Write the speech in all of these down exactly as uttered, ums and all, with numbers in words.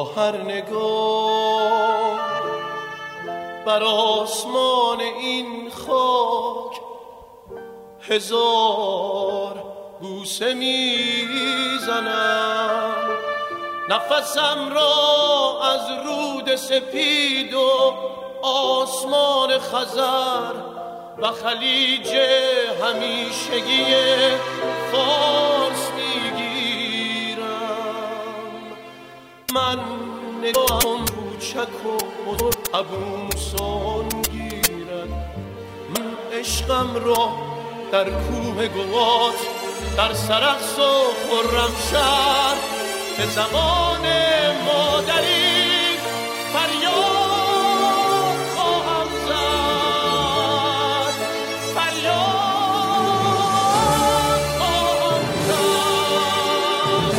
با هر نگاه بر آسمان این خاک هزار بوسه میزنم. نفسم را از رود سپید و آسمان خزر و خلیج همیشگی فارس میگیرم. من نگاهم کوچک و بزرگ ابوسان گیرد. من عشقم را در کوه گوات در سرخس و خرمشهر به زمان مادری فریاد خواهم زد، فریاد خواهم زد.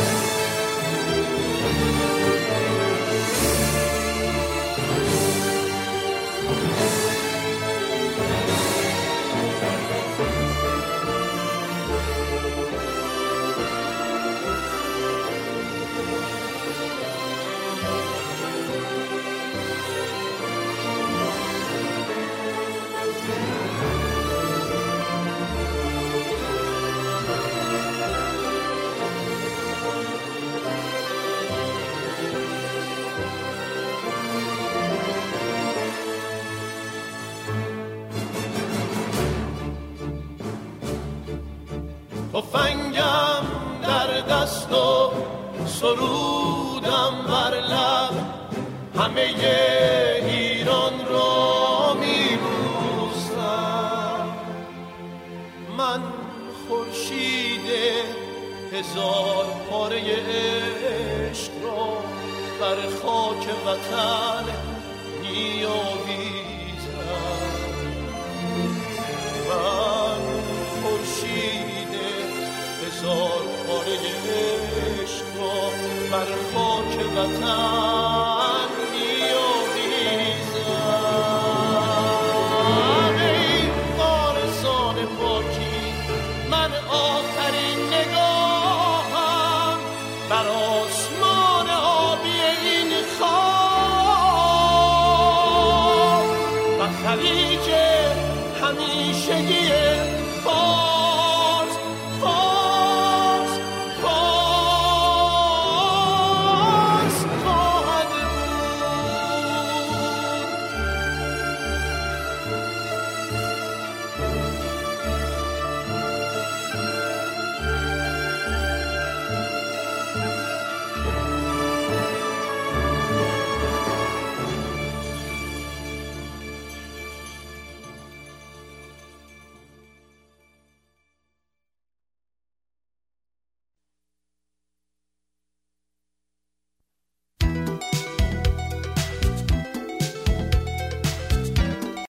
تفنگم در دست و سرودم بر لب همه ایران را میبوسم. من خورشید هزار پاره عشق را بر خاک وطن میآویزم. من خورشید هزار پاره عشق را بر خاک وطن